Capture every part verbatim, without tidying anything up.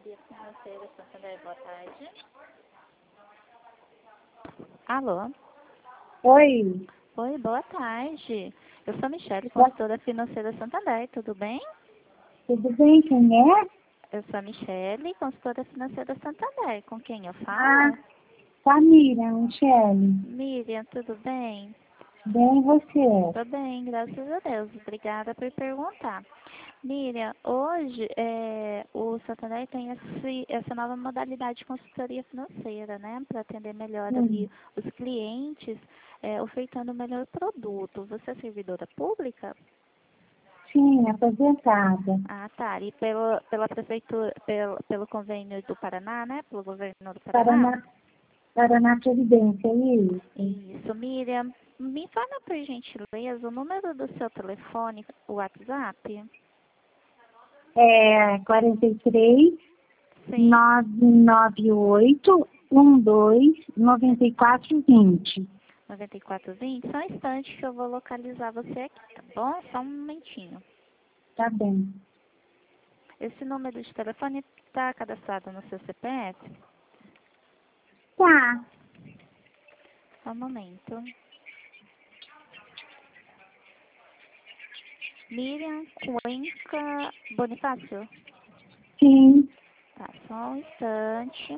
Consultoria Financeira Santander, boa tarde. Alô? Oi, Oi, boa tarde. Eu sou a Michele, consultora financeira Santander, tudo bem? tudo bem? Quem é? Eu sou a Michele, consultora financeira Santander. Com quem eu falo? Ah, Samira, Michele. Miriam, tudo bem? Bem, e você? Tô bem, graças a Deus. Obrigada por perguntar. Miriam, hoje é, o Santander tem esse, essa nova modalidade de consultoria financeira, né? Para atender melhor Hum, ali os clientes, é, ofertando o melhor produto. Você é servidora pública? sim, aposentada. Ah, tá. E pelo, pela prefeitura, pelo, pelo convênio do Paraná, né? Pelo governo do Paraná? Paraná, Paraná Previdência, é isso? Isso, Miriam. Me informa por gentileza o número do seu telefone, o WhatsApp? É quarenta e três, Sim. nove nove oito, um dois, noventa e quatro, vinte. noventa e quatro vinte. Só um instante que eu vou localizar você aqui, tá bom? Só um momentinho. Tá bem. Esse número de telefone está cadastrado no seu C P F? Tá, Só um momento. Miriam Cuenca Bonifácio? sim, Tá, só um instante.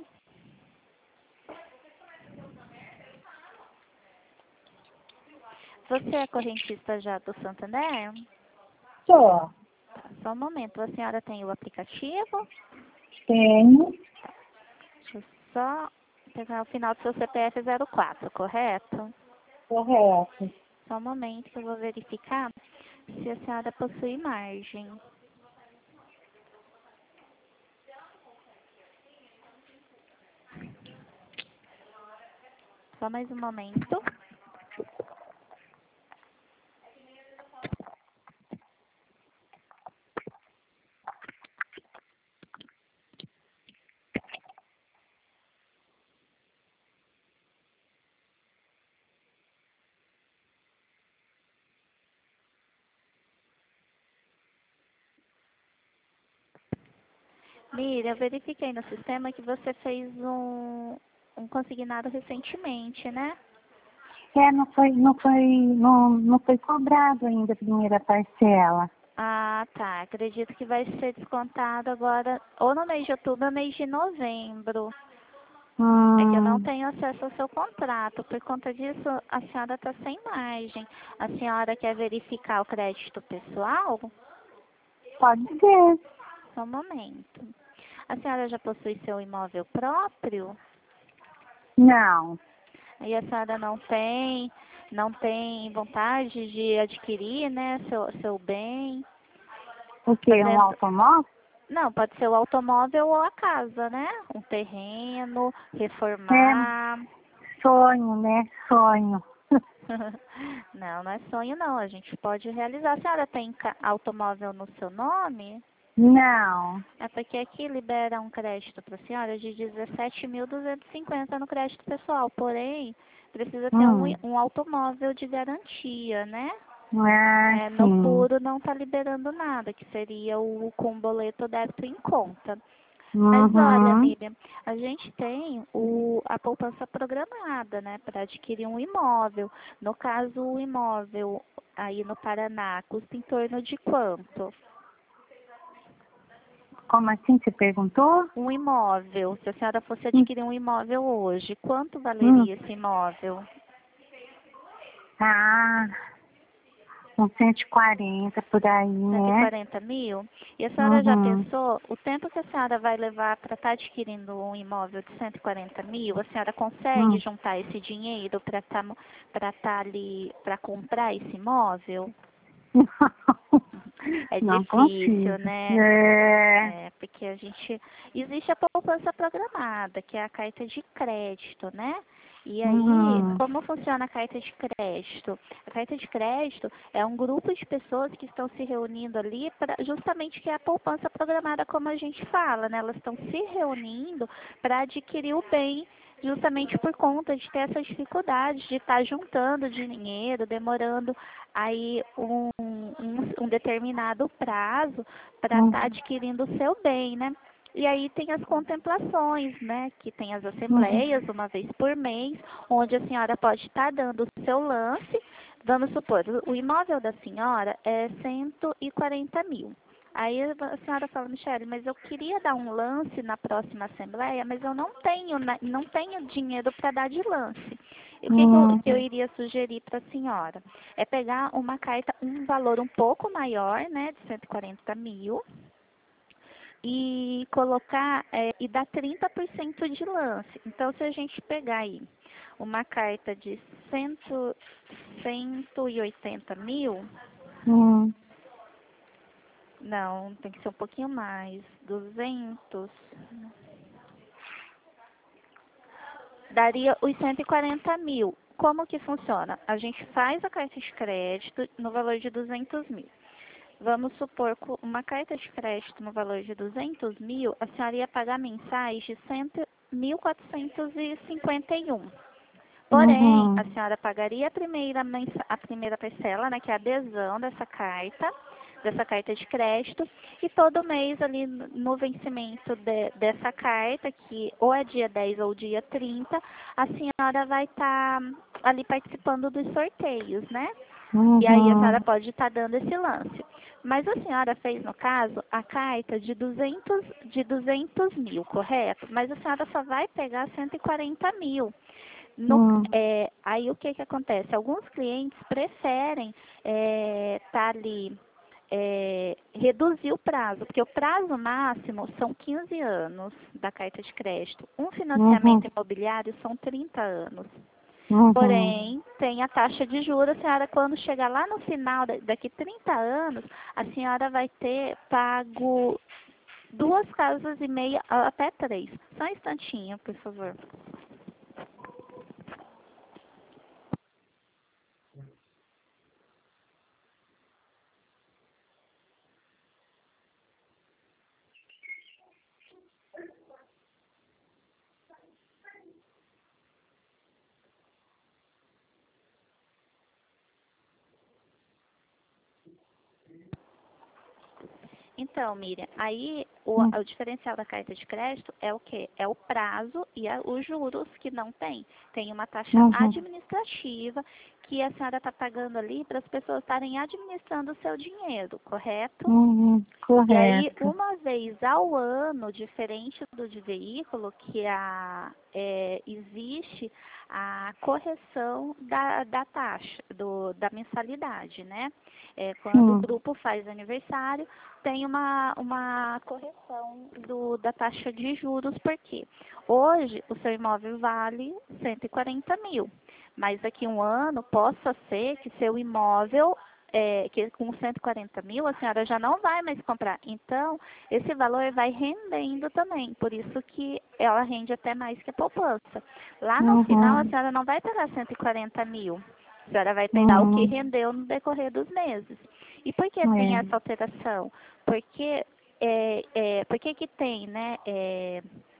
Você é correntista já do Santander? só. Tá, só um momento. A senhora tem o aplicativo? Tenho, Deixa eu só pegar o final do seu C P F zero quatro, correto? correto. Só um momento que eu vou verificar se a senhora possui margem. Só mais um momento. Mira, eu verifiquei no sistema que você fez um, um consignado recentemente, né? É, não foi, não foi, não, não foi cobrado ainda a primeira parcela. Ah, tá. Acredito que vai ser descontado agora ou no mês de outubro ou no mês de novembro. É que eu não Hum, tenho acesso ao seu contrato. Por conta disso, a senhora está sem margem. A senhora quer verificar o crédito pessoal? pode ser. Só um momento. A senhora já possui seu imóvel próprio? Não. Aí a senhora não tem, não tem vontade de adquirir, né, seu, seu bem, O quê? Um fazendo... automóvel? Não, pode ser o automóvel ou a casa, né? Um terreno, É, reformar. sonho, né? Sonho. Não, não é sonho não, a gente pode realizar. A senhora tem ca- automóvel no seu nome? Não. É porque aqui libera um crédito para a senhora de dezessete mil duzentos e cinquenta no crédito pessoal, porém, precisa ter um, Hum. um automóvel de garantia, né? Ah, É, no sim. puro não está liberando nada, que seria o com boleto débito em conta. Mas olha, Uhum. Miriam, a gente tem o, a poupança programada, né, para adquirir um imóvel. No caso, o imóvel aí no Paraná custa em torno de quanto? Como assim você perguntou? Um imóvel, se a senhora fosse Hum. adquirir um imóvel hoje, quanto Hum. valeria esse imóvel? Ah, uns cento e quarenta por aí, cento e né? quarenta mil? E a senhora já Uhum. pensou o tempo que a senhora vai levar para estar adquirindo um imóvel de cento e quarenta mil? A senhora consegue Hum. juntar esse dinheiro para estar para estar ali, para comprar esse imóvel? É Não, não difícil, consigo. né? É. É, porque a gente... Existe a poupança programada, que é a carta de crédito, né? E aí, Uhum. como funciona a carta de crédito? A carta de crédito é um grupo de pessoas que estão se reunindo ali para justamente que é a poupança programada, como a gente fala, né? Elas estão se reunindo para adquirir o bem justamente por conta de ter essa dificuldade de estar juntando dinheiro, demorando aí um, um, um determinado prazo para estar Uhum. adquirindo o seu bem, né? E aí tem as contemplações, né? Que tem as Uhum. assembleias uma vez por mês, onde a senhora pode estar dando o seu lance. Vamos supor, o imóvel da senhora é cento e quarenta mil. Aí a senhora fala, Michele, mas eu queria dar um lance na próxima assembleia, mas eu não tenho, na- não tenho dinheiro para dar de lance. E o que, que, eu, que eu Uhum. iria sugerir para a senhora? É pegar uma carta, um valor um pouco maior, né, de cento e quarenta mil, e colocar é, e dar trinta por cento de lance. Então, se a gente pegar aí uma carta de cem, cento e oitenta mil, Uhum. não, tem que ser um pouquinho mais, duzentos, daria os cento e quarenta mil. Como que funciona? A gente faz a carta de crédito no valor de duzentos mil. Vamos supor que uma carta de crédito no valor de duzentos mil, a senhora ia pagar mensais de mil quatrocentos e cinquenta e um. Porém, a Uhum. senhora pagaria a primeira, mensa- a primeira parcela, né, que é a adesão dessa carta, dessa carta de crédito, e todo mês ali no no vencimento de- dessa carta, que ou é dia dez ou dia trinta, a senhora vai estar ali participando dos sorteios, né? E aí a senhora Uhum. pode estar dando esse lance. Mas a senhora fez, no caso, a carta de duzentos, de duzentos mil, correto? Mas a senhora só vai pegar cento e quarenta mil. No, Uhum. é, aí o que que acontece? Alguns clientes preferem estar ali, é, reduzir o prazo, porque o prazo máximo são quinze anos da carta de crédito. Um financiamento Uhum. imobiliário são trinta anos. Uhum. Porém, tem a taxa de juros, a senhora, quando chegar lá no final, da- daqui trinta anos, a senhora vai ter pago duas casas e meia, até três. Só um instantinho, por favor. Então, Miriam, aí o, Uhum. o diferencial da carta de crédito é o quê? É o prazo e a- os juros que não tem. Tem uma taxa Uhum. administrativa que a senhora está pagando ali para as pessoas estarem administrando o seu dinheiro, correto? Uhum. E aí, Correto. uma vez ao ano, diferente do de veículo, que a, é, existe a correção da, da taxa, do, da mensalidade, né? É, quando o Sim. grupo faz aniversário, tem uma, uma correção do, da taxa de juros, porque hoje o seu imóvel vale cento e quarenta mil, mas daqui a um ano possa ser que seu imóvel é, que com cento e quarenta mil a senhora já não vai mais comprar. Então, esse valor vai rendendo também. Por isso que ela rende até mais que a poupança. Lá no final, a Uhum. senhora não vai pegar cento e quarenta mil. A senhora vai pegar o que Uhum. rendeu no decorrer dos meses. E por que tem É. essa alteração? Porque, é, é, por que que tem, né? É,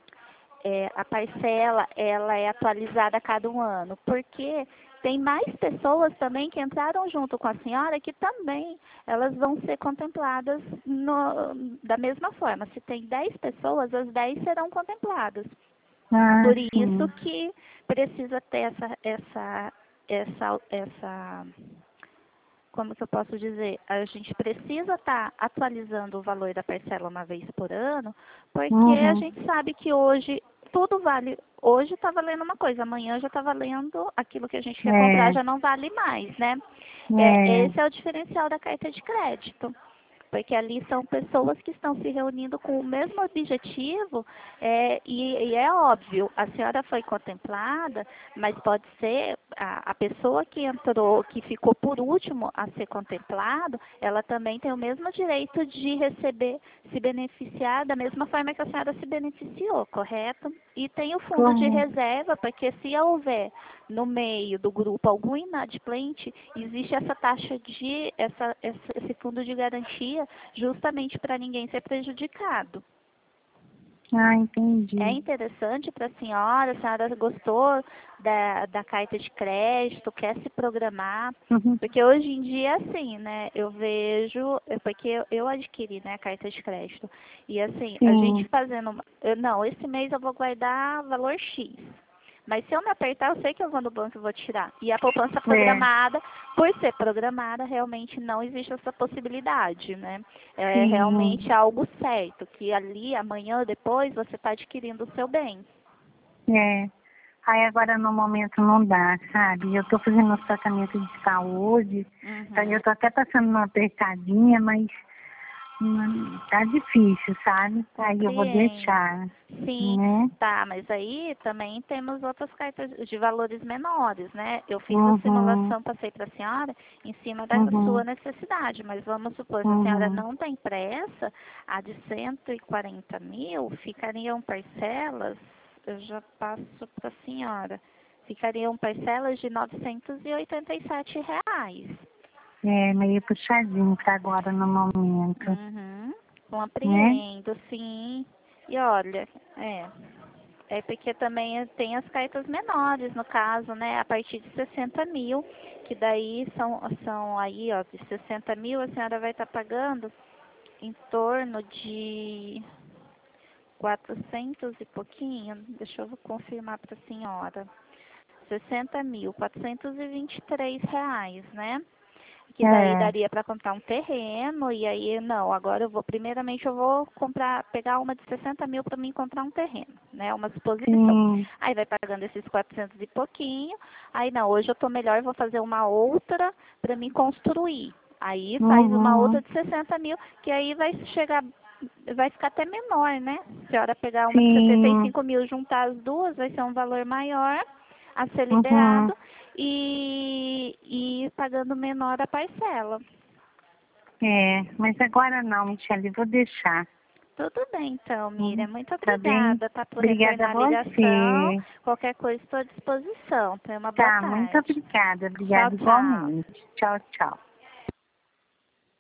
é, a parcela ela é atualizada a cada um ano, porque tem mais pessoas também que entraram junto com a senhora que também elas vão ser contempladas no, da mesma forma. Se tem dez pessoas, as dez serão contempladas. Ah, Por isso sim. que precisa ter essa, essa, essa, essa como que eu posso dizer, a gente precisa estar atualizando o valor da parcela uma vez por ano, porque a Uhum. gente sabe que hoje tudo vale, hoje está valendo uma coisa, amanhã já está valendo aquilo que a gente quer comprar, É. já não vale mais, né? É, É. esse é o diferencial da carta de crédito. Porque ali são pessoas que estão se reunindo com o mesmo objetivo, é, e, e é óbvio, a senhora foi contemplada, mas pode ser a, a pessoa que entrou, que ficou por último a ser contemplado, ela também tem o mesmo direito de receber, se beneficiar da mesma forma que a senhora se beneficiou, correto? E tem o fundo de Correto. reserva, porque se houver no meio do grupo algum inadimplente, existe essa taxa de, essa, essa- esse fundo de garantia justamente para ninguém ser prejudicado. Ah, entendi. É interessante para a senhora, a senhora gostou da, da carta de crédito, quer se programar, Uhum. porque hoje em dia é assim, né? Eu vejo, é porque eu, eu adquiri, né, a carta de crédito. E assim, a gente Sim, fazendo, uma- eu, não, esse mês eu vou guardar valor X. Mas se eu me apertar, eu sei que eu vou no banco e vou tirar. E a poupança é, programada, por ser programada, realmente não existe essa possibilidade, né? É sim, realmente algo certo, que ali, amanhã ou depois, você está adquirindo o seu bem. é. Aí agora no momento não dá, sabe? Eu tô fazendo um tratamento de saúde, aí Uhum. eu tô até passando uma apertadinha, mas hum, tá difícil, sabe? Aí eu vou Compreendo. deixar, Sim, né? tá, mas aí também temos outras cartas de valores menores, né? Eu fiz a Uhum, simulação, passei para a senhora em cima da sua uhum, necessidade, mas vamos supor, se a senhora uhum. não tem pressa, a de cento e quarenta mil ficariam parcelas, eu já passo para a senhora, ficariam parcelas de novecentos e e oitenta e sete reais. É meio puxadinho pra agora no momento, Uhum, né? compreendo, sim. E olha, é. É porque também tem as cartas menores, no caso, né? A partir de sessenta mil, que daí são, são aí, ó, de sessenta mil a senhora vai estar pagando em torno de quatrocentos e pouquinho. Deixa eu confirmar para a senhora. Sessenta mil, quatrocentos e vinte e três reais, né? Que daí É, daria para comprar um terreno, e aí, não, agora eu vou, primeiramente eu vou comprar, pegar uma de sessenta mil para mim comprar um terreno, né, uma suposição. sim, Aí vai pagando esses quatrocentos e pouquinho, aí não, hoje eu tô melhor, vou fazer uma outra para mim construir. Aí faz uma outra uhum, de sessenta mil, que aí vai chegar, vai ficar até menor, né? Se a senhora pegar uma de setenta e sim, cinco mil, juntar as duas, vai ser um valor maior a ser uhum. liberado e, e pagando menor a parcela. É, mas agora não, Michele, vou deixar. Tudo bem, então, Miriam. Uhum. Muito Tá bem? obrigada, tá, por Obrigada a retornar a ligação. você. Qualquer coisa, estou à disposição. Tenha uma boa Tá, muito tarde. obrigada. Tchau, Obrigada tchau. igualmente. Tchau, tchau.